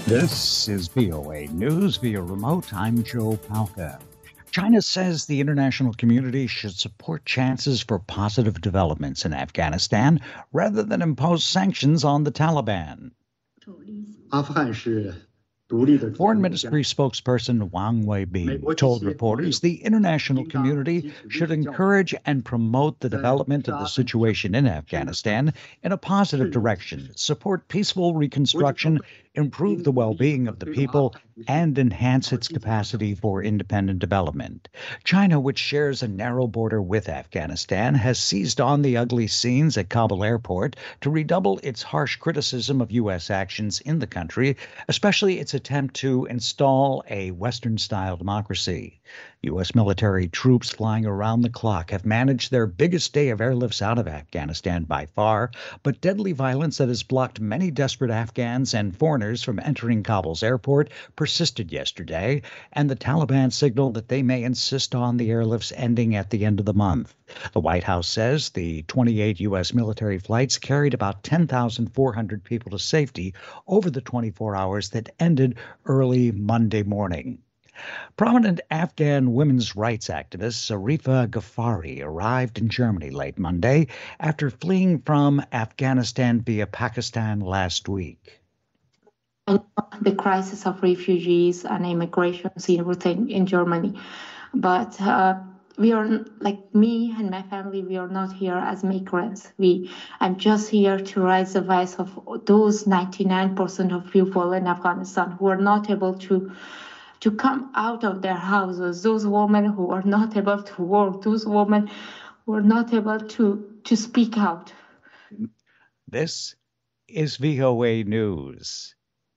This is VOA News via remote. I'm Joe Palca. China says the international community should support chances for positive developments in Afghanistan rather than impose sanctions on the Taliban. Foreign Ministry spokesperson Wang Weibi told reporters the international community should encourage and promote the development of the situation in Afghanistan in a positive direction, support peaceful reconstruction, improve the well-being of the people, and enhance its capacity for independent development. China, which shares a narrow border with Afghanistan, has seized on the ugly scenes at Kabul airport to redouble its harsh criticism of U.S. actions in the country, especially its attempt to install a Western-style democracy. U.S. military troops flying around the clock have managed their biggest day of airlifts out of Afghanistan by far, but deadly violence that has blocked many desperate Afghans and foreigners from entering Kabul's airport persisted yesterday, and the Taliban signaled that they may insist on the airlifts ending at the end of the month. The White House says the 28 U.S. military flights carried about 10,400 people to safety over the 24 hours that ended early Monday morning. Prominent Afghan women's rights activist Zarifa Ghaffari arrived in Germany late Monday after fleeing from Afghanistan via Pakistan last week. The crisis of refugees and immigration and everything in Germany. But we are, like me and my family, we are not here as migrants. I'm just here to raise the voice of those 99% of people in Afghanistan who are not able to come out of their houses, those women who are not able to work, those women who are not able to speak out. This is VOA News.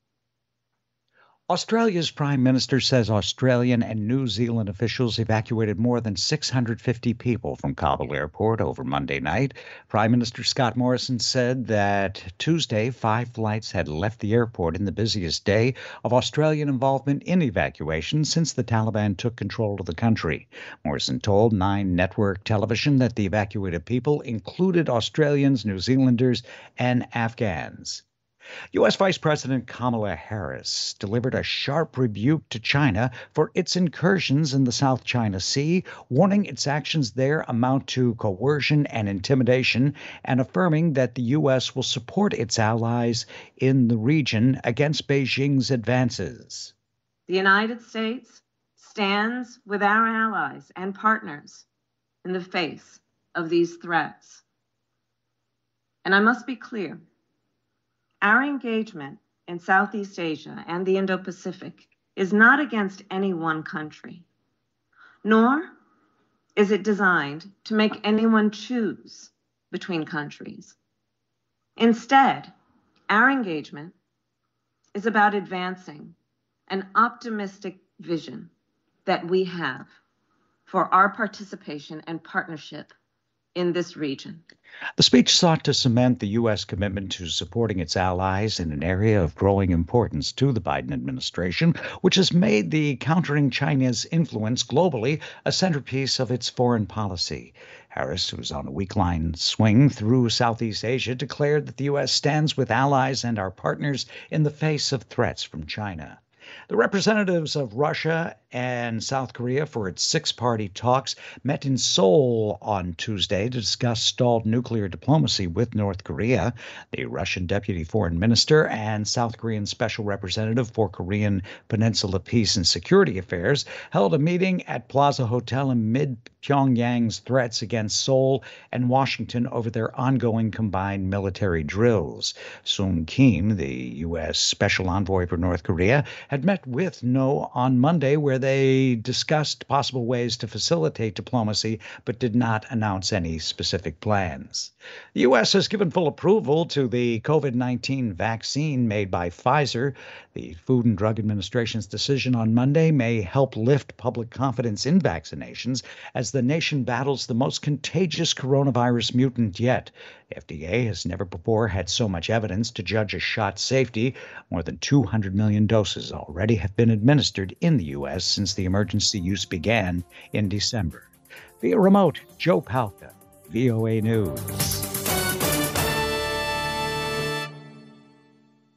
Australia's Prime Minister says Australian and New Zealand officials evacuated more than 650 people from Kabul airport over Monday night. Prime Minister Scott Morrison said that Tuesday, 5 flights had left the airport in the busiest day of Australian involvement in evacuation since the Taliban took control of the country. Morrison told Nine Network Television that the evacuated people included Australians, New Zealanders, and Afghans. U.S. Vice President Kamala Harris delivered a sharp rebuke to China for its incursions in the South China Sea, warning its actions there amount to coercion and intimidation, and affirming that the U.S. will support its allies in the region against Beijing's advances. The United States stands with our allies and partners in the face of these threats. And I must be clear. Our engagement in Southeast Asia and the Indo-Pacific is not against any one country, nor is it designed to make anyone choose between countries. Instead, our engagement is about advancing an optimistic vision that we have for our participation and partnership in this region. The speech sought to cement the U.S. commitment to supporting its allies in an area of growing importance to the Biden administration, which has made the countering China's influence globally a centerpiece of its foreign policy. Harris, who's on a week-long swing through Southeast Asia, declared that the U.S. stands with allies and our partners in the face of threats from China. The representatives of Russia and South Korea for its 6-party talks met in Seoul on Tuesday to discuss stalled nuclear diplomacy with North Korea. The Russian deputy foreign minister and South Korean special representative for Korean Peninsula Peace and Security Affairs held a meeting at Plaza Hotel amid Pyongyang's threats against Seoul and Washington over their ongoing combined military drills. Sung Kim, the U.S. special envoy for North Korea, had met with No on Monday, where they discussed possible ways to facilitate diplomacy, but did not announce any specific plans. The U.S. has given full approval to the COVID-19 vaccine made by Pfizer. The Food and Drug Administration's decision on Monday may help lift public confidence in vaccinations as the nation battles the most contagious coronavirus mutant yet. The FDA has never before had so much evidence to judge a shot's safety. More than 200 million doses already have been administered in the U.S. since the emergency use began in December. Via remote, Joe Palca, VOA News.